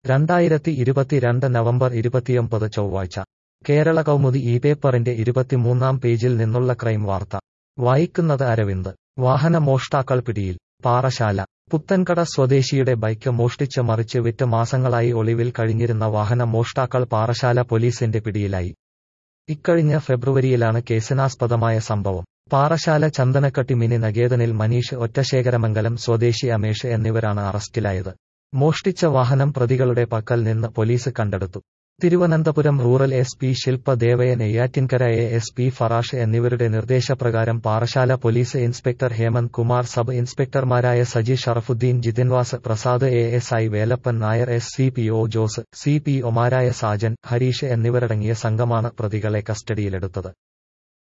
2022 November 29 ചൊവ്വാഴ്ച കേരള കൗമുദി ഈ പേപ്പറിന്റെ 23-ാം പേജിൽ നിന്നുള്ള ക്രൈം വാർത്ത. വായിക്കുന്നത് അരവിന്ദ്. വാഹന മോഷ്ടാക്കൾ പിടിയിൽ. പാറശാല. പുത്തൻകട സ്വദേശിയുടെ ബൈക്ക് മോഷ്ടിച്ച് മറിച്ച് വിറ്റ് മാസങ്ങളായി ഒളിവിൽ കഴിഞ്ഞിരുന്ന വാഹന മോഷ്ടാക്കൾ പാറശാല പോലീസിന്റെ പിടിയിലായി. ഇക്കഴിഞ്ഞ ഫെബ്രുവരിയിലാണ് കേസിനാസ്പദമായ സംഭവം. പാറശാല ചന്ദനക്കട്ടി മിനി നഗേതനിൽ മനീഷ്, ഒറ്റശേഖരമംഗലം സ്വദേശി അമേഷ് എന്നിവരാണ് അറസ്റ്റിലായത്. മോഷ്ടിച്ച വാഹനം പ്രതികളുടെ പക്കൽ നിന്ന് പോലീസ് കണ്ടെടുത്തു. Thiruvananthapuram rural SP Shilpa Devaiah, Neyyattinkara ASP Farash എന്നിവരുടെ നിർദ്ദേശപ്രകാരം Parassala police inspector Hemanth Kumar, sub ഇൻസ്പെക്ടർമാരായ സജി ഷറഫുദ്ദീൻ, ജിതിൻവാസ് പ്രസാദ്, ASI വേലപ്പൻ നായർ, SCPO ജോസ്, CPOമാരായ സാജൻ, ഹരീഷ് എന്നിവരടങ്ങിയ സംഘമാണ് പ്രതികളെ കസ്റ്റഡിയിലെടുത്തത്.